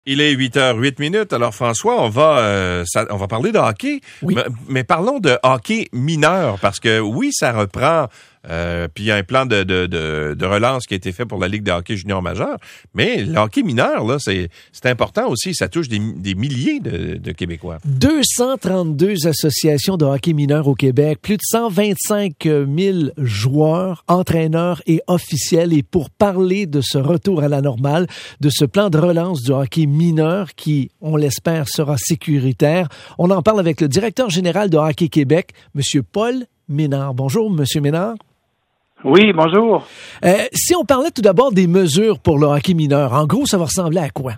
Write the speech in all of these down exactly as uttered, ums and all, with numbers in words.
Il est huit heures huit minutes. Alors, François, on va euh, ça, on va parler de hockey. Oui. Mais, mais parlons de hockey mineur, parce que oui, ça reprend. Euh, puis il y a un plan de, de, de, de relance qui a été fait pour la Ligue de hockey junior majeur. Mais le hockey mineur, là, c'est, c'est important aussi. Ça touche des, des milliers de, de Québécois. deux cent trente-deux associations de hockey mineur au Québec, plus de cent vingt-cinq mille joueurs, entraîneurs et officiels. Et pour parler de ce retour à la normale, de ce plan de relance du hockey mineur qui, on l'espère, sera sécuritaire, on en parle avec le directeur général de Hockey Québec, M. Paul Ménard. Bonjour, M. Ménard. Oui, bonjour. Euh, si on parlait tout d'abord des mesures pour le hockey mineur, en gros, ça va ressembler à quoi?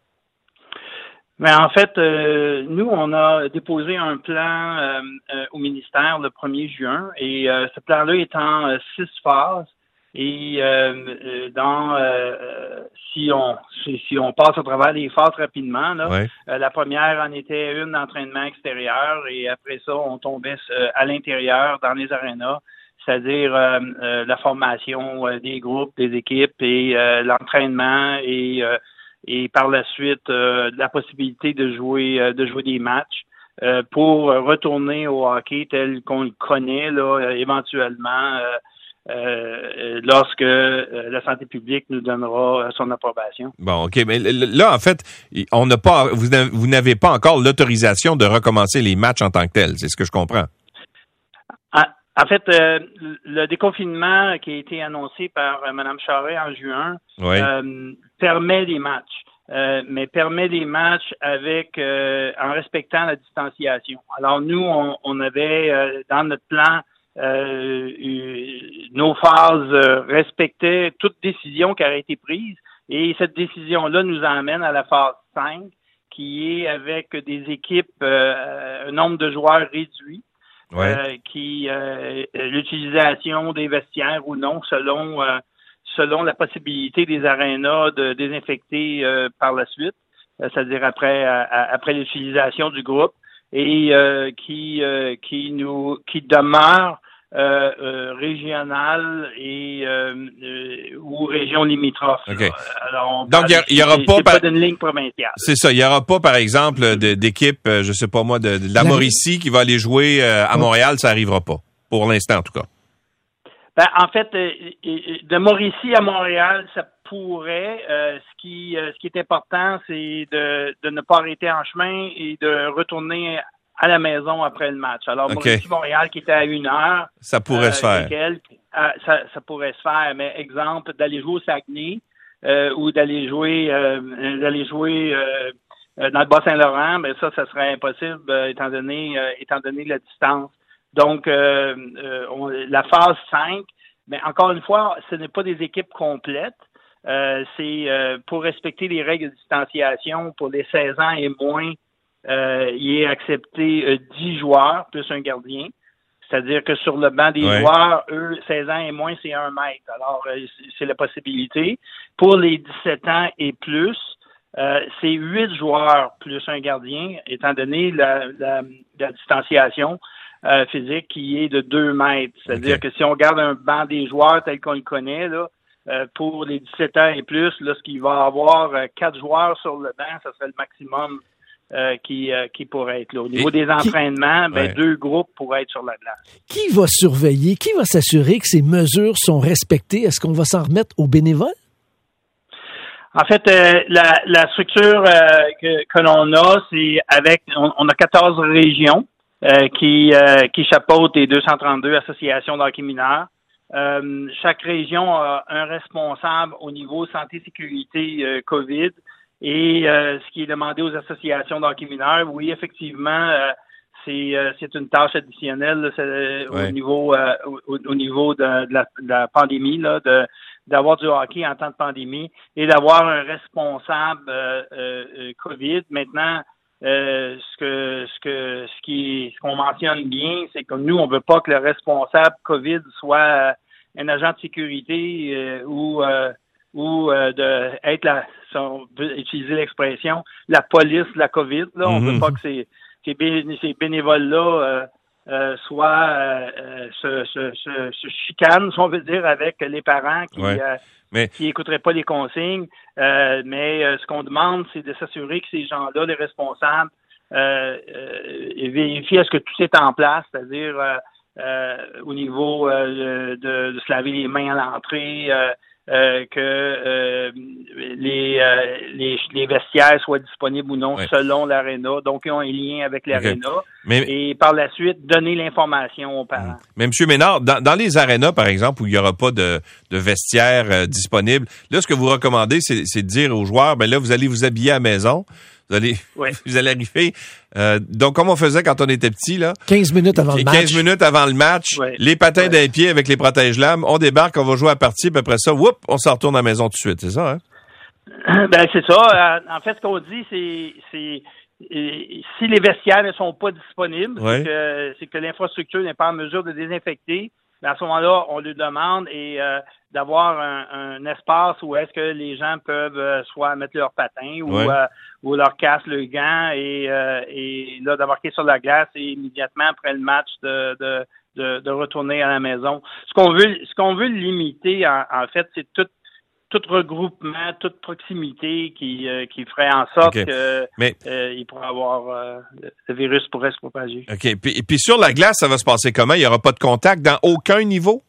Mais en fait, euh, nous, on a déposé un plan euh, euh, au ministère le premier juin et euh, ce plan-là est en euh, six phases. Et euh, dans euh, si on si, si on passe au travers des phases rapidement, là, Ouais. euh, la première en était une d'entraînement extérieur et après ça, on tombait euh, à l'intérieur dans les arénas. C'est-à-dire euh, euh, la formation euh, des groupes, des équipes et euh, l'entraînement et euh, et par la suite euh, la possibilité de jouer euh, de jouer des matchs euh, pour retourner au hockey tel qu'on le connaît là euh, éventuellement euh, euh, lorsque euh, la santé publique nous donnera son approbation. Bon, OK. Mais là, en fait, on n'a pas, vous n'avez, vous n'avez pas encore l'autorisation de recommencer les matchs en tant que tels. C'est ce que je comprends. En fait, euh, le déconfinement qui a été annoncé par euh, Mme Charest en juin Oui. euh, permet des matchs, euh, mais permet des matchs avec euh, en respectant la distanciation. Alors nous, on, on avait euh, dans notre plan euh, eu, nos phases euh, respectaient toute décision qui aurait été prise et cette décision-là nous emmène à la phase cinq qui est avec des équipes, euh, un nombre de joueurs réduit. Ouais. Euh, qui euh, l'utilisation des vestiaires ou non selon euh, selon la possibilité des arénas de désinfecter euh, par la suite, euh, c'est-à-dire après à, après l'utilisation du groupe et euh, qui euh, qui nous qui demeure euh, euh, régional et euh, euh, ou région limitrophe. Okay. Alors, on Donc il y, y aura c'est, pas, c'est par... pas d'une ligne provinciale. C'est ça, il y aura pas par exemple de, d'équipe, euh, je sais pas moi, de, de la Mauricie qui va aller jouer euh, à Montréal, ça arrivera pas pour l'instant en tout cas. Ben, en fait, euh, de Mauricie à Montréal, ça pourrait. Euh, ce qui euh, ce qui est important, c'est de, de ne pas arrêter en chemin et de retourner à la maison après le match. Alors, Okay. Mauricie-Montréal qui était à une heure. Ça pourrait euh, se faire. Lesquels, euh, ça, ça pourrait se faire. Mais exemple, d'aller jouer au Saguenay euh, ou d'aller jouer euh, d'aller jouer euh, dans le Bas-Saint-Laurent, ben ça, ça serait impossible euh, étant donné euh, étant donné la distance. Donc, euh, euh, on, la phase cinq, mais encore une fois, ce n'est pas des équipes complètes. Euh, c'est euh, pour respecter les règles de distanciation pour les seize ans et moins. Euh, il est accepté euh, dix joueurs plus un gardien. C'est-à-dire que sur le banc des ouais. joueurs, eux, seize ans et moins, c'est un mètre. Alors, euh, c'est la possibilité. Pour les dix-sept ans et plus, euh, c'est huit joueurs plus un gardien, étant donné la, la, la distanciation euh, physique qui est de deux mètres. C'est-à dire okay. que si on regarde un banc des joueurs tel qu'on le connaît, là, euh, pour les dix-sept ans et plus, lorsqu'il va y avoir euh, quatre joueurs sur le banc, ça serait le maximum Euh, qui, euh, qui pourrait être là. Au niveau Et des entraînements, qui... ben, ouais. deux groupes pourraient être sur la glace. Qui va surveiller? Qui va s'assurer que ces mesures sont respectées? Est-ce qu'on va s'en remettre aux bénévoles? En fait, euh, la, la structure euh, que, que l'on a, c'est avec, on, on a quatorze régions euh, qui, euh, qui chapeautent les deux cent trente-deux associations de hockey mineur. Euh, chaque région a un responsable au niveau santé-sécurité euh, COVID. Et euh, ce qui est demandé aux associations d'hockey mineur, oui, effectivement, euh, c'est euh, c'est une tâche additionnelle là, c'est, ouais. au niveau euh, au, au niveau de, de, la, de la pandémie, là, de d'avoir du hockey en temps de pandémie et d'avoir un responsable euh, euh, COVID. Maintenant, euh, ce que ce que ce qui ce qu'on mentionne bien, c'est que nous, on veut pas que le responsable COVID soit un agent de sécurité euh, ou euh, ou euh, de être la, si on veut utiliser l'expression, la police de la COVID. Là, on mm-hmm. veut pas que ces, ces, bé, ces bénévoles-là euh, euh, soient euh, se, se, se, se chicanent, si on veut dire, avec les parents qui, ouais. euh, mais... qui n'écouteraient pas les consignes. Euh, mais euh, ce qu'on demande, c'est de s'assurer que ces gens-là, les responsables, euh, euh, vérifient est-ce que tout est en place, c'est-à-dire euh, euh, au niveau euh, de, de se laver les mains à l'entrée, euh, Euh, que euh, les, euh, les les vestiaires soient disponibles ou non ouais. selon l'aréna. Donc, ils ont un lien avec l'aréna. Okay. Mais, et par la suite, donner l'information aux parents. Mais M. Ménard, dans, dans les arénas, par exemple, où il n'y aura pas de, de vestiaires euh, disponibles, là, ce que vous recommandez, c'est, c'est de dire aux joueurs, ben là, vous allez vous habiller à la maison. Vous allez, oui. vous allez arriver. Euh, donc, comme on faisait quand on était petit, là. quinze minutes avant le match. quinze minutes avant le match. Oui. Les patins oui. d'un pied avec les protège-lames. On débarque, on va jouer à la partie, puis après ça, whoop, on s'en retourne à la maison tout de suite. C'est ça, hein? Ben, c'est ça. En fait, ce qu'on dit, c'est, c'est, si les vestiaires ne sont pas disponibles, oui. c'est que, c'est que l'infrastructure n'est pas en mesure de désinfecter. Ben, à ce moment-là, on lui demande et, euh, d'avoir un, un espace où est-ce que les gens peuvent euh, soit mettre leurs patins ou, ouais. euh, ou leur casque, le gant et, euh, et là d'embarquer sur la glace et immédiatement après le match de, de, de, de retourner à la maison. Ce qu'on veut, ce qu'on veut limiter en, en fait, c'est tout tout regroupement, toute proximité qui euh, qui ferait en sorte okay. que Mais... euh, il pourrait avoir euh, le virus pourrait se propager. OK. Puis, puis sur la glace, ça va se passer comment? Il n'y aura pas de contact dans aucun niveau?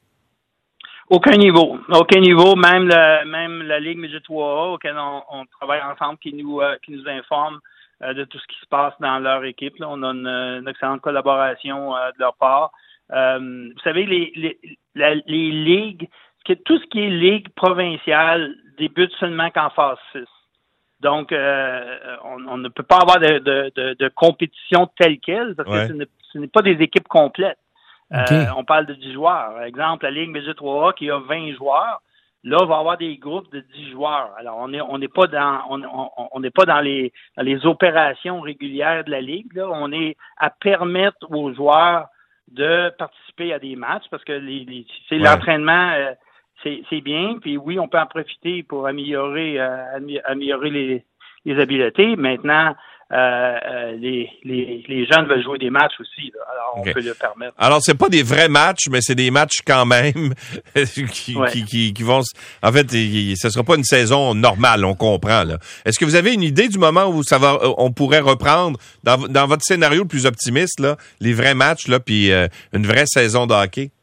Aucun niveau. Aucun niveau, même la, même la Ligue Midget trois A, auquel on, on travaille ensemble, qui nous, euh, qui nous informe euh, de tout ce qui se passe dans leur équipe. Là. On a une, une excellente collaboration euh, de leur part. Euh, vous savez, les, les, la, les ligues, tout ce qui est ligue provinciale débute seulement qu'en phase six. Donc, euh, on, on ne peut pas avoir de, de, de, de compétition telle qu'elle, parce ouais. que ce n'est, ce n'est pas des équipes complètes. Okay. Euh, on parle de dix joueurs. Par exemple, la Ligue Midget trois A qui a vingt joueurs, là, va avoir des groupes de dix joueurs. Alors, on est on n'est pas dans on on, on n'est pas dans les dans les opérations régulières de la Ligue. Là, on est à permettre aux joueurs de participer à des matchs parce que les, les c'est ouais. l'entraînement euh, c'est c'est bien. Puis oui, on peut en profiter pour améliorer euh, améliorer les les habiletés. Maintenant. Euh, euh, les, les, les jeunes veulent jouer des matchs aussi, là. Alors on okay. peut le permettre. Alors c'est pas des vrais matchs, mais c'est des matchs quand même qui, ouais. qui, qui, qui vont. En fait, il, ce sera pas une saison normale, on comprend là. Est-ce que vous avez une idée du moment où ça va, on pourrait reprendre dans, dans votre scénario le plus optimiste là, les vrais matchs là, puis euh, une vraie saison de hockey?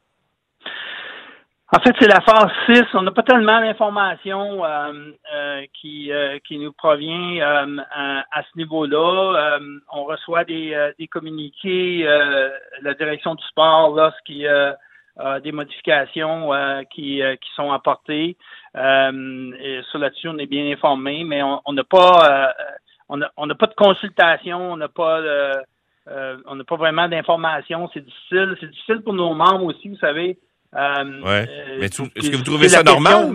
En fait, c'est la phase six. On n'a pas tellement d'informations euh, euh, qui euh, qui nous provient euh, à, à ce niveau-là. Euh, on reçoit des, euh, des communiqués, euh, la direction du sport, lorsqu'il y a euh, des modifications euh, qui euh, qui sont apportées. Euh, et sur là-dessus, on est bien informé, mais on n'a pas euh, on a, on n'a pas de consultation, on n'a pas euh, euh, on n'a pas vraiment d'informations. C'est difficile, c'est difficile pour nos membres aussi, vous savez. Euh, ouais. Mais tu, est-ce que vous trouvez ça normal?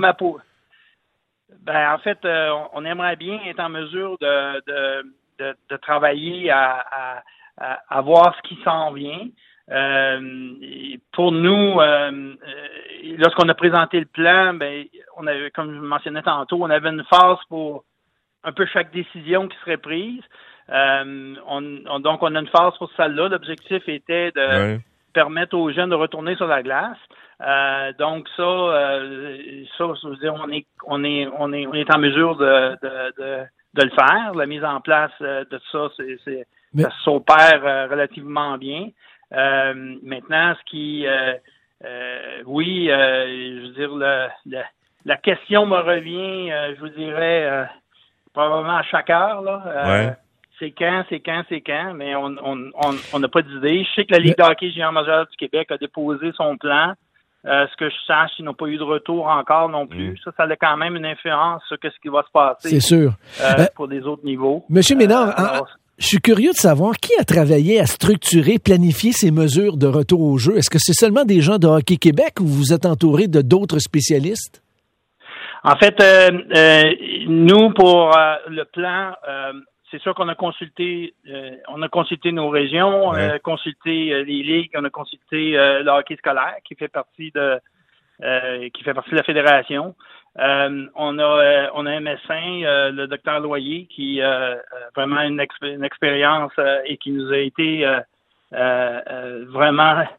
Ben, en fait, euh, on aimerait bien être en mesure de, de, de, de travailler à, à, à, à voir ce qui s'en vient. Euh, pour nous, euh, lorsqu'on a présenté le plan, ben, on avait, comme je mentionnais tantôt, on avait une phase pour un peu chaque décision qui serait prise. Euh, on, on, donc, on a une phase pour celle-là. L'objectif était de ouais. permettre aux jeunes de retourner sur la glace. Euh, donc ça, euh, ça, je veux dire, on est, on est, on est, on est en mesure de, de, de, de le faire. La mise en place de ça, c'est, c'est Mais... ça s'opère euh, relativement bien. Euh, maintenant, ce qui, euh, euh, oui, euh, je veux dire, le, le, la question me revient, euh, je vous dirais, euh, probablement à chaque heure là. Euh, ouais. C'est quand, c'est quand, c'est quand, mais on, on, on, on n'a pas d'idée. Je sais que la Ligue Mais... de hockey junior majeur du Québec a déposé son plan. Euh, ce que je sache, ils n'ont pas eu de retour encore non plus. Mmh. Ça, ça a quand même une influence sur ce qui va se passer. C'est sûr. Euh, euh, pour des autres niveaux. Monsieur Ménard, euh, alors, en, je suis curieux de savoir qui a travaillé à structurer, planifier ces mesures de retour au jeu. Est-ce que c'est seulement des gens de Hockey Québec ou vous êtes entouré de d'autres spécialistes? En fait, euh, euh, nous, pour euh, le plan, euh, c'est sûr qu'on a consulté, euh, on a consulté nos régions, ouais. on a consulté euh, les ligues, on a consulté euh, le hockey scolaire qui fait partie de, euh, qui fait partie de la fédération. Euh, on a, euh, on a un médecin, euh, le docteur Loyer, qui euh, a vraiment une, exp- une expérience euh, et qui nous a été euh, euh, vraiment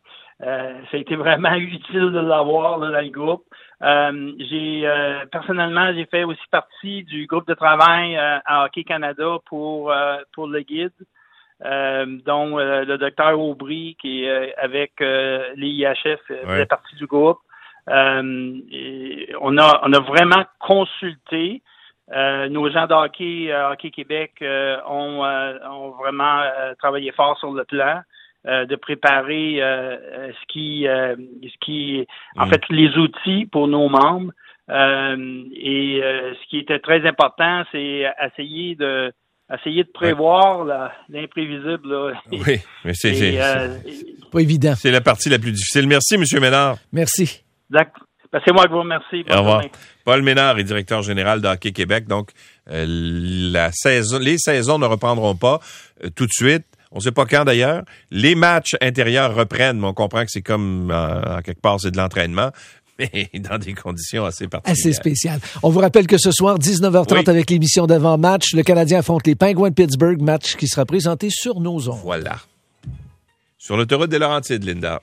euh, ça a été vraiment utile de l'avoir là, dans le groupe. Euh, j'ai euh, personnellement, j'ai fait aussi partie du groupe de travail euh, à Hockey Canada pour euh, pour le guide, euh, dont euh, le docteur Aubry, qui est euh, avec euh, les I H F, euh, ouais. fait partie du groupe. Euh, et on a on a vraiment consulté. Euh, nos gens de hockey, euh, Hockey Québec euh, ont, euh, ont vraiment euh, travaillé fort sur le plan. Euh, de préparer euh, ce qui, euh, ce qui, en mmh. fait, les outils pour nos membres. Euh, et euh, ce qui était très important, c'est essayer de, essayer de prévoir ouais. la, l'imprévisible. Là. Oui, mais c'est, c'est, euh, c'est pas évident. C'est la partie la plus difficile. Merci, M. Ménard. Merci. D'accord. Ben, c'est moi qui vous remercie. Au revoir. Paul Ménard est directeur général de Hockey Québec. Donc, euh, la saison, les saisons ne reprendront pas euh, tout de suite. On ne sait pas quand d'ailleurs. Les matchs intérieurs reprennent, mais on comprend que c'est comme, euh, en quelque part, c'est de l'entraînement, mais dans des conditions assez particulières. Assez spéciales. On vous rappelle que ce soir, dix-neuf heures trente, oui. avec l'émission d'avant-match, le Canadien affronte les Penguins de Pittsburgh, match qui sera présenté sur nos ondes. Voilà. Sur l'autoroute des Laurentides, Linda.